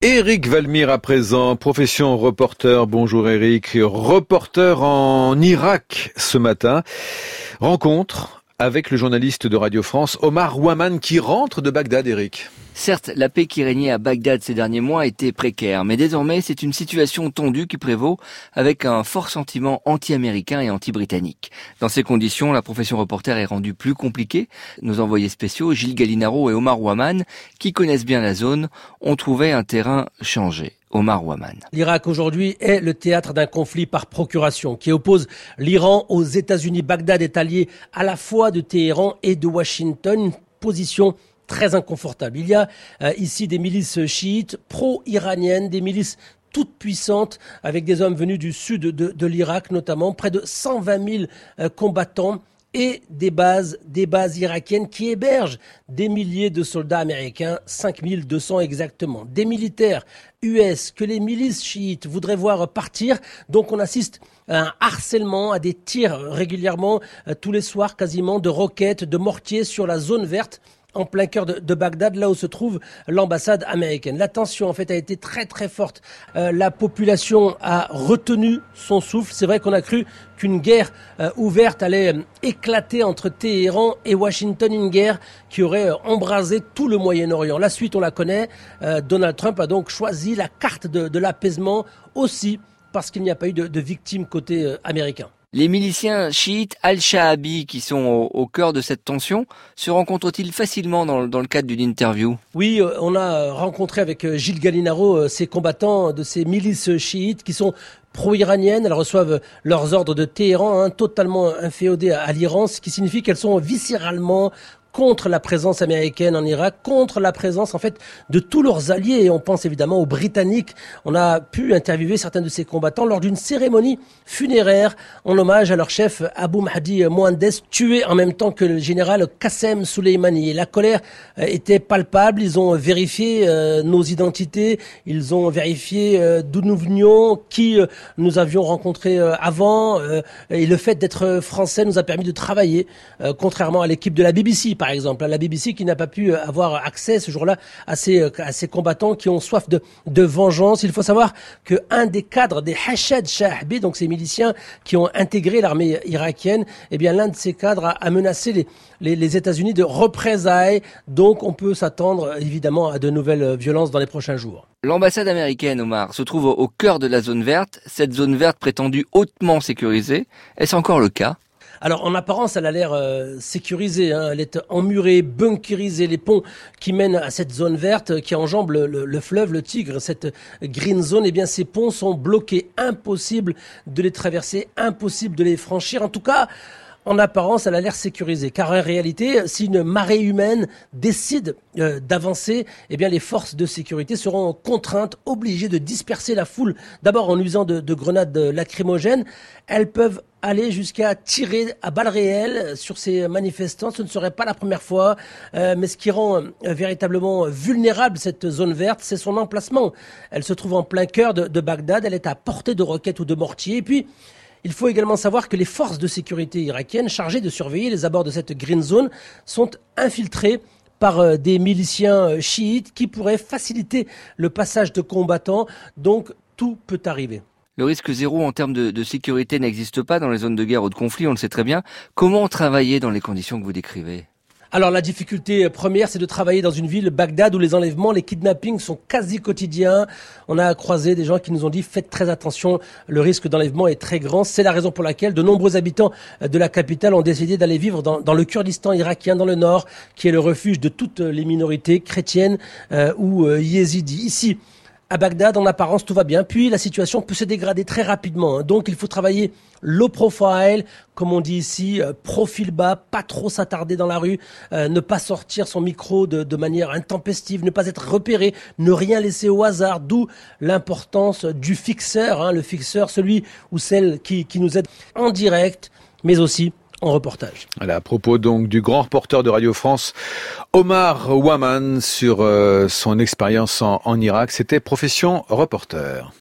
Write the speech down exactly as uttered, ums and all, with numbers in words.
Éric Valmire à présent, profession reporter. Bonjour Éric, reporter en Irak ce matin. Rencontre avec le journaliste de Radio France, Omar Ouaman, qui rentre de Bagdad, Éric. Certes, la paix qui régnait à Bagdad ces derniers mois était précaire, mais désormais c'est une situation tendue qui prévaut avec un fort sentiment anti-américain et anti-britannique. Dans ces conditions, la profession reporter est rendue plus compliquée. Nos envoyés spéciaux, Gilles Gallinaro et Omar Ouaman, qui connaissent bien la zone, ont trouvé un terrain changé. Omar Ouaman. L'Irak aujourd'hui est le théâtre d'un conflit par procuration qui oppose l'Iran aux États-Unis. Bagdad est allié à la fois de Téhéran et de Washington, une position très inconfortable. Il y a euh, ici des milices chiites pro-iraniennes, des milices toutes puissantes avec des hommes venus du sud de, de, de l'Irak notamment, près de cent vingt mille euh, combattants et des bases, des bases irakiennes qui hébergent des milliers de soldats américains, cinq mille deux cents exactement. Des militaires U S que les milices chiites voudraient voir partir. Donc on assiste à un harcèlement, à des tirs régulièrement, euh, tous les soirs quasiment, de roquettes, de mortiers sur la zone verte, en plein cœur de, de Bagdad, là où se trouve l'ambassade américaine. La tension, en fait, a été très très forte. Euh, la population a retenu son souffle. C'est vrai qu'on a cru qu'une guerre euh, ouverte allait euh, éclater entre Téhéran et Washington, une guerre qui aurait euh, embrasé tout le Moyen-Orient. La suite, on la connaît. Euh, Donald Trump a donc choisi la carte de, de l'apaisement aussi parce qu'il n'y a pas eu de, de victimes côté euh, américain. Les miliciens chiites al-Shahabi qui sont au, au cœur de cette tension se rencontrent-ils facilement dans, dans le cadre d'une interview ? Oui, on a rencontré avec Gilles Gallinaro ces combattants de ces milices chiites qui sont pro-iraniennes. Elles reçoivent leurs ordres de Téhéran, hein, totalement inféodées à, à l'Iran, ce qui signifie qu'elles sont viscéralement contre la présence américaine en Irak, contre la présence en fait de tous leurs alliés. Et on pense évidemment aux Britanniques. On a pu interviewer certains de ces combattants lors d'une cérémonie funéraire en hommage à leur chef Abu Mahdi Mohandes, tué en même temps que le général Qassem Soleimani. Et la colère euh, était palpable. Ils ont vérifié euh, nos identités, ils ont vérifié euh, d'où nous venions, qui euh, nous avions rencontrés euh, avant. Euh, et le fait d'être français nous a permis de travailler, euh, contrairement à l'équipe de la B B C. Par exemple, la B B C qui n'a pas pu avoir accès ce jour-là à ces, à ces combattants qui ont soif de, de vengeance. Il faut savoir qu'un des cadres des Hashad Shahabi, donc ces miliciens qui ont intégré l'armée irakienne, eh bien l'un de ces cadres a, a menacé les, les, les États-Unis de représailles. Donc on peut s'attendre évidemment à de nouvelles violences dans les prochains jours. L'ambassade américaine, Omar, se trouve au cœur de la zone verte. Cette zone verte prétendue hautement sécurisée. Est-ce encore le cas ? Alors, en apparence, elle a l'air euh, sécurisée, hein. Elle est emmurée, bunkérisée. Les ponts qui mènent à cette zone verte, qui enjambe le, le, le fleuve, le Tigre, cette green zone, eh bien, ces ponts sont bloqués. Impossible de les traverser, impossible de les franchir. En tout cas, en apparence, elle a l'air sécurisée. Car en réalité, si une marée humaine décide euh, d'avancer, eh bien, les forces de sécurité seront contraintes, obligées de disperser la foule. D'abord en usant de, de grenades lacrymogènes. Elles peuvent aller jusqu'à tirer à balles réelles sur ces manifestants. Ce ne serait pas la première fois. Euh, mais ce qui rend euh, véritablement vulnérable cette zone verte, c'est son emplacement. Elle se trouve en plein cœur de, de Bagdad. Elle est à portée de roquettes ou de mortiers. Et puis, il faut également savoir que les forces de sécurité irakiennes chargées de surveiller les abords de cette green zone sont infiltrées par des miliciens chiites qui pourraient faciliter le passage de combattants. Donc, tout peut arriver. Le risque zéro en termes de, de sécurité n'existe pas dans les zones de guerre ou de conflit, on le sait très bien. Comment travailler dans les conditions que vous décrivez ? Alors la difficulté première, c'est de travailler dans une ville, Bagdad, où les enlèvements, les kidnappings sont quasi quotidiens. On a croisé des gens qui nous ont dit « faites très attention, le risque d'enlèvement est très grand ». C'est la raison pour laquelle de nombreux habitants de la capitale ont décidé d'aller vivre dans, dans le Kurdistan irakien, dans le nord, qui est le refuge de toutes les minorités chrétiennes euh, ou euh, yézidis. Ici, à Bagdad, en apparence, tout va bien. Puis, la situation peut se dégrader très rapidement. Donc, il faut travailler low profile, comme on dit ici, euh, profil bas, pas trop s'attarder dans la rue, euh, ne pas sortir son micro de, de manière intempestive, ne pas être repéré, ne rien laisser au hasard. D'où l'importance du fixeur, hein, le fixeur, celui ou celle qui, qui nous aide en direct, mais aussi en reportage. Voilà, à propos donc du grand reporter de Radio France, Omar Ouaman, sur euh, son expérience en, en Irak. C'était Profession reporter.